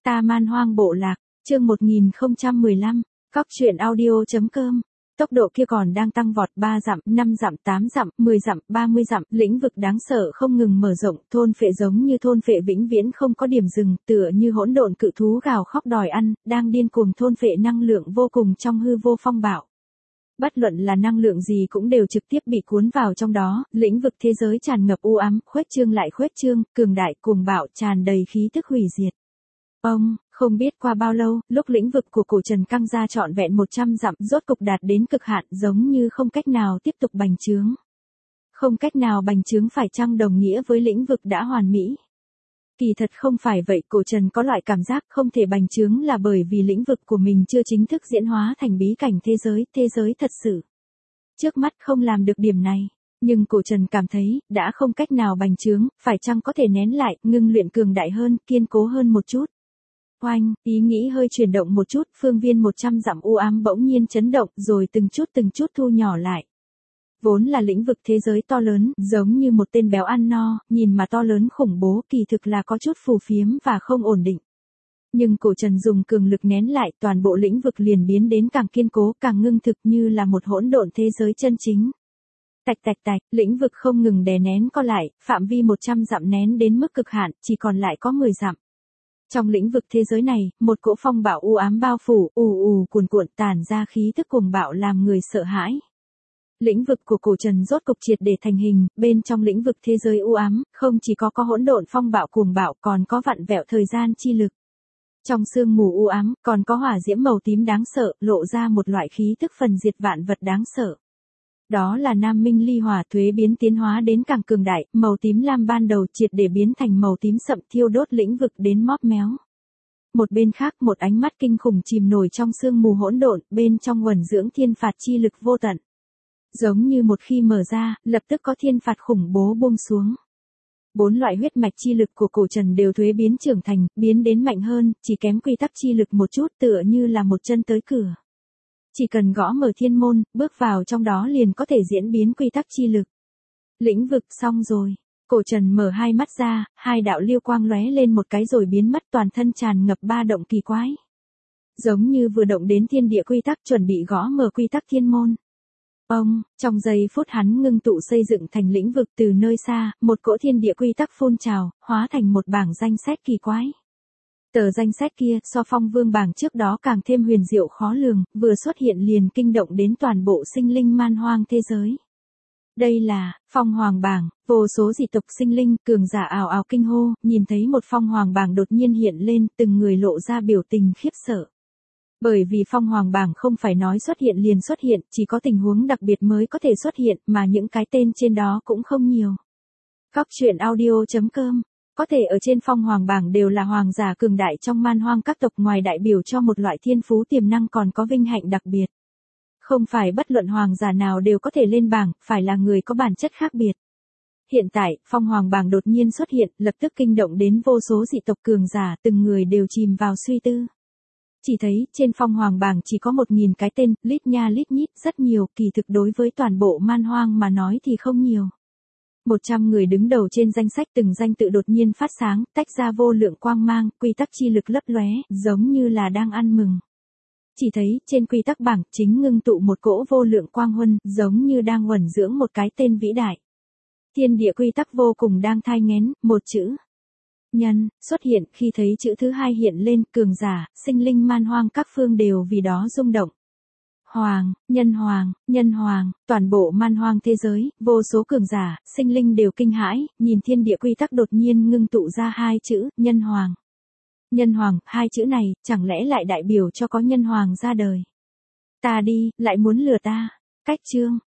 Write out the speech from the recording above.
Ta Man Hoang Bộ Lạc, chương 1015, Cóc truyện audio.com. Tốc độ kia còn đang tăng vọt 3 dặm, 5 dặm, 8 dặm, 10 dặm, 30 dặm, lĩnh vực đáng sợ không ngừng mở rộng, thôn phệ giống như thôn phệ vĩnh viễn không có điểm dừng, tựa như hỗn độn cự thú gào khóc đòi ăn, đang điên cuồng thôn phệ năng lượng vô cùng trong hư vô phong bạo. Bất luận là năng lượng gì cũng đều trực tiếp bị cuốn vào trong đó, lĩnh vực thế giới tràn ngập u ám, khuếch trương lại khuếch trương, cường đại cuồng bạo tràn đầy khí tức hủy diệt. Không biết qua bao lâu, lúc lĩnh vực của cổ trần căng ra trọn vẹn 100 dặm rốt cục đạt đến cực hạn giống như không cách nào tiếp tục bành trướng. Không cách nào bành trướng phải chăng đồng nghĩa với lĩnh vực đã hoàn mỹ? Kỳ thật không phải vậy, cổ trần có loại cảm giác không thể bành trướng là bởi vì lĩnh vực của mình chưa chính thức diễn hóa thành bí cảnh thế giới thật sự. Trước mắt không làm được điểm này. Nhưng cổ trần cảm thấy, đã không cách nào bành trướng, phải chăng có thể nén lại, ngưng luyện cường đại hơn, kiên cố hơn một chút. Oanh, ý nghĩ hơi chuyển động một chút, phương viên 100 dặm u ám bỗng nhiên chấn động, rồi từng chút thu nhỏ lại. Vốn là lĩnh vực thế giới to lớn, giống như một tên béo ăn no, nhìn mà to lớn khủng bố, kỳ thực là có chút phù phiếm và không ổn định. Nhưng cổ trần dùng cường lực nén lại, toàn bộ lĩnh vực liền biến đến càng kiên cố, càng ngưng thực như là một hỗn độn thế giới chân chính. Tạch, lĩnh vực không ngừng đè nén co lại, phạm vi 100 dặm nén đến mức cực hạn, chỉ còn lại có 10 dặm. Trong lĩnh vực thế giới này, một cỗ phong bạo u ám bao phủ, cuồn cuộn tản ra khí tức cuồng bạo làm người sợ hãi. Lĩnh vực của cổ trần rốt cục triệt để thành hình, bên trong lĩnh vực thế giới u ám, không chỉ có hỗn độn phong bạo cuồng bạo còn có vặn vẹo thời gian chi lực. Trong sương mù u ám, còn có hỏa diễm màu tím đáng sợ, lộ ra một loại khí tức phần diệt vạn vật đáng sợ. Đó là Nam Minh Ly Hỏa thuế biến tiến hóa đến càng cường đại, màu tím lam ban đầu triệt để biến thành màu tím sậm thiêu đốt lĩnh vực đến móp méo. Một bên khác một ánh mắt kinh khủng chìm nổi trong sương mù hỗn độn, bên trong quần dưỡng thiên phạt chi lực vô tận. Giống như một khi mở ra, lập tức có thiên phạt khủng bố buông xuống. 4 loại huyết mạch chi lực của cổ trần đều thuế biến trưởng thành, biến đến mạnh hơn, chỉ kém quy tắc chi lực một chút tựa như là một chân tới cửa. Chỉ cần gõ mở thiên môn, bước vào trong đó liền có thể diễn biến quy tắc chi lực. Lĩnh vực xong rồi. Cổ trần mở hai mắt ra, hai đạo liêu quang lóe lên một cái rồi biến mất, toàn thân tràn ngập ba động kỳ quái. Giống như vừa động đến thiên địa quy tắc chuẩn bị gõ mở quy tắc thiên môn. Trong giây phút hắn ngưng tụ xây dựng thành lĩnh vực từ nơi xa, một cỗ thiên địa quy tắc phun trào, hóa thành một bảng danh sách kỳ quái. Tờ danh sách kia so phong vương bảng trước đó càng thêm huyền diệu khó lường, vừa xuất hiện liền kinh động đến toàn bộ sinh linh man hoang thế giới. Đây là phong hoàng bảng, vô số dị tộc sinh linh, cường giả ào ào kinh hô, nhìn thấy một phong hoàng bảng đột nhiên hiện lên, từng người lộ ra biểu tình khiếp sợ. Bởi vì phong hoàng bảng không phải nói xuất hiện liền xuất hiện, chỉ có tình huống đặc biệt mới có thể xuất hiện, mà những cái tên trên đó cũng không nhiều. Cóc truyện audio.com. Có thể ở trên phong hoàng bảng đều là hoàng giả cường đại trong man hoang các tộc, ngoài đại biểu cho một loại thiên phú tiềm năng còn có vinh hạnh đặc biệt. Không phải bất luận hoàng giả nào đều có thể lên bảng, phải là người có bản chất khác biệt. Hiện tại, phong hoàng bảng đột nhiên xuất hiện, lập tức kinh động đến vô số dị tộc cường giả, từng người đều chìm vào suy tư. Chỉ thấy, trên phong hoàng bảng chỉ có 1000 cái tên, lít nha lít nhít, rất nhiều, kỳ thực đối với toàn bộ man hoang mà nói thì không nhiều. 100 người đứng đầu trên danh sách từng danh tự đột nhiên phát sáng, tách ra vô lượng quang mang, quy tắc chi lực lấp lóe, giống như là đang ăn mừng. Chỉ thấy, trên quy tắc bảng, chính ngưng tụ một cỗ vô lượng quang huân, giống như đang uẩn dưỡng một cái tên vĩ đại. Thiên địa quy tắc vô cùng đang thai nghén, một chữ nhân xuất hiện, khi thấy chữ thứ hai hiện lên, cường giả, sinh linh man hoang các phương đều vì đó rung động. Nhân hoàng, toàn bộ man hoang thế giới, vô số cường giả, sinh linh đều kinh hãi, nhìn thiên địa quy tắc đột nhiên ngưng tụ ra hai chữ, nhân hoàng. Nhân hoàng, hai chữ này, chẳng lẽ lại đại biểu cho có nhân hoàng ra đời. Ta đi, lại muốn lừa ta. Cách chương,